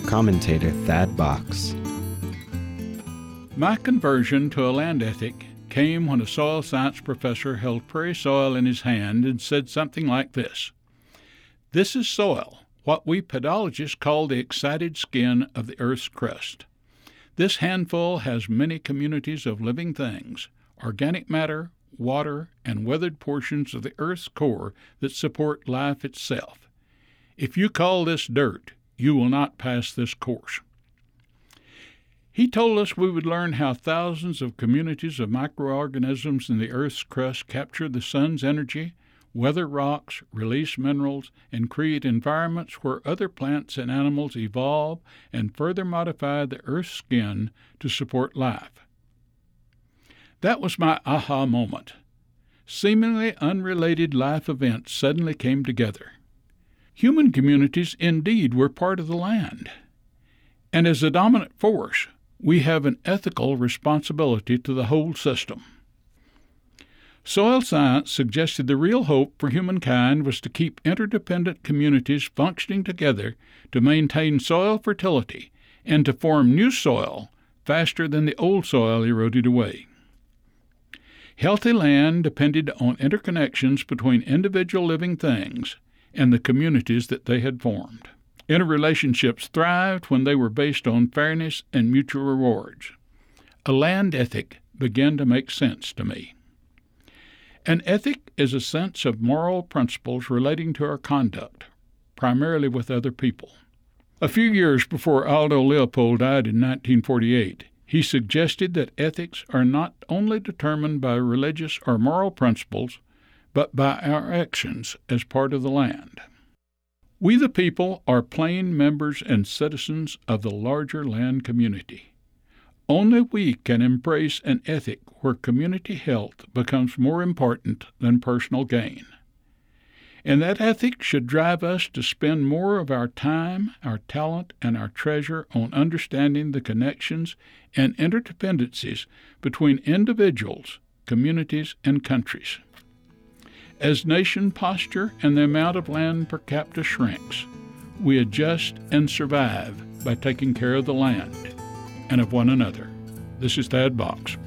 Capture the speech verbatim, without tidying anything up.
Commentator Thad Box. My conversion to a land ethic came when a soil science professor held prairie soil in his hand and said something like this: "This is soil, what we pedologists call the excited skin of the Earth's crust. This handful has many communities of living things, organic matter, water, and weathered portions of the Earth's core that support life itself. If you call this dirt, you will not pass this course." He told us we would learn how thousands of communities of microorganisms in the Earth's crust capture the sun's energy, weather rocks, release minerals, and create environments where other plants and animals evolve and further modify the Earth's skin to support life. That was my aha moment. Seemingly unrelated life events suddenly came together. Human communities indeed were part of the land. And as a dominant force, we have an ethical responsibility to the whole system. Soil science suggested the real hope for humankind was to keep interdependent communities functioning together to maintain soil fertility and to form new soil faster than the old soil eroded away. Healthy land depended on interconnections between individual living things and the communities that they had formed. Interrelationships thrived when they were based on fairness and mutual rewards. A land ethic began to make sense to me. An ethic is a sense of moral principles relating to our conduct, primarily with other people. A few years before Aldo Leopold died in nineteen forty-eight, he suggested that ethics are not only determined by religious or moral principles, but by our actions as part of the land. We the people are plain members and citizens of the larger land community. Only we can embrace an ethic where community health becomes more important than personal gain. And that ethic should drive us to spend more of our time, our talent, and our treasure on understanding the connections and interdependencies between individuals, communities, and countries. As nation posture and the amount of land per capita shrinks, we adjust and survive by taking care of the land and of one another. This is Thad Box.